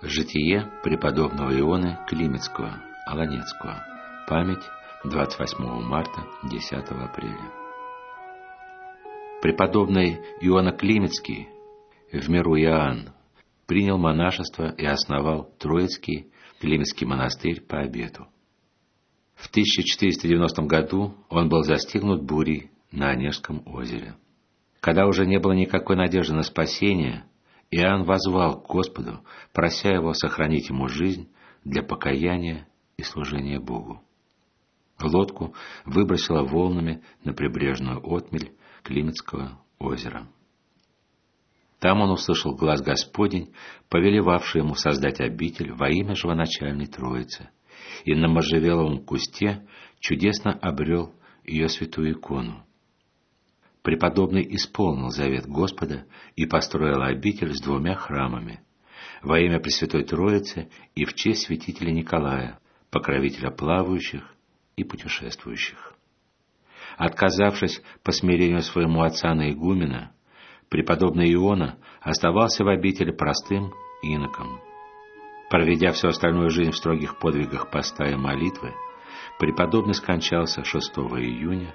Житие преподобного Ионы Климецкого, Аланецкого. Память 28 марта, 10 апреля. Преподобный Иона Климецкий, в миру Иоанн, принял монашество и основал Троицкий Климецкий монастырь по обету. В 1490 году он был застигнут бурей на Онежском озере. Когда уже не было никакой надежды на спасение, Иоанн воззвал к Господу, прося его сохранить ему жизнь для покаяния и служения Богу. Лодку выбросило волнами на прибрежную отмель Климецкого озера. Там он услышал глас Господень, повелевавший ему создать обитель во имя Живоначальной Троицы, и на можжевеловом кусте чудесно обрел ее святую икону. Преподобный исполнил завет Господа и построил обитель с 2 храмами во имя Пресвятой Троицы и в честь святителя Николая, покровителя плавающих и путешествующих. Отказавшись по смирению своему отца на игумена, преподобный Иона оставался в обители простым иноком. Проведя всю остальную жизнь в строгих подвигах поста и молитвы, преподобный скончался 6 июня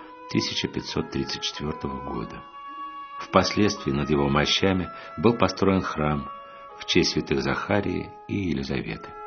1534 года. Впоследствии над его мощами был построен храм в честь святых Захарии и Елизаветы.